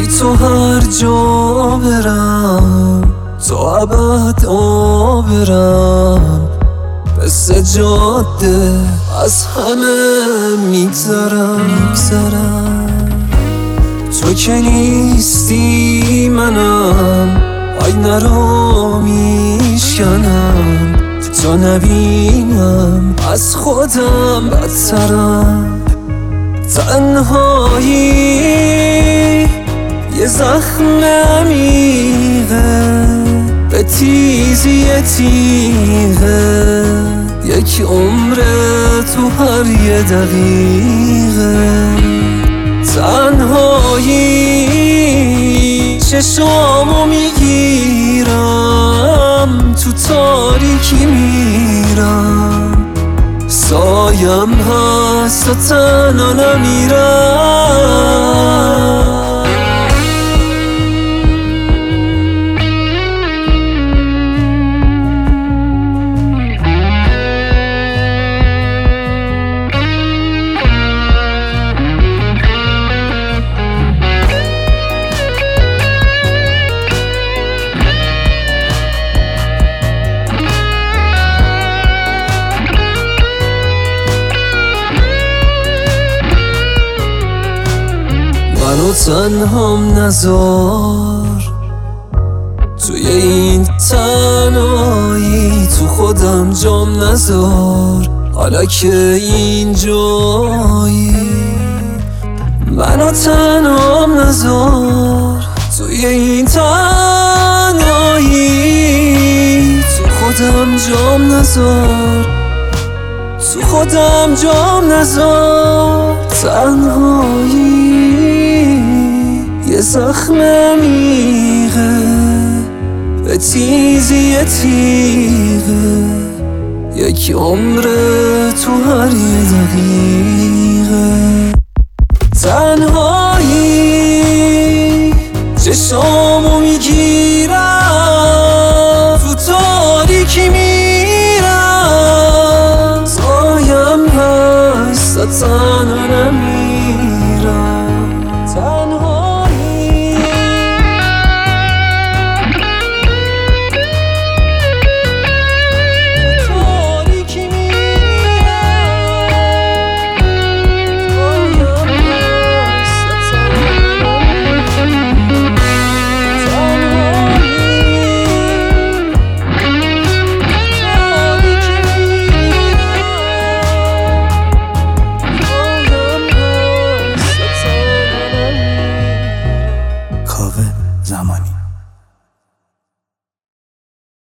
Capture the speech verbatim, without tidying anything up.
تو هر جا برم، تا ابد برم، مثل جاده از همه میگذرم. تو که نیستی منم آینه رو میشکنم، تا نبینم از خودم بدترم. تنهایی یه زخم عمیقه، به تیزی تیغه، یک عمره تو هر یه دقیقه. تنهایی چشامو میگیرم، تو تاریکی میرم، سایم هست و تنها نمیرم. منو تنهام نذار، توی این تنهایی تو خودم جام نذار. حالا که اینجایی منو تنهام نذار، توی این تنهایی تو خودم جام نذار، تو خودم جام نذار. تنهایی یه زخم عمیقه، به تیزی تیغه، یک عمره تو هر یه دقیقه. تنهایی چشامو میگیرم، تو تاریکی میرم، سایم هست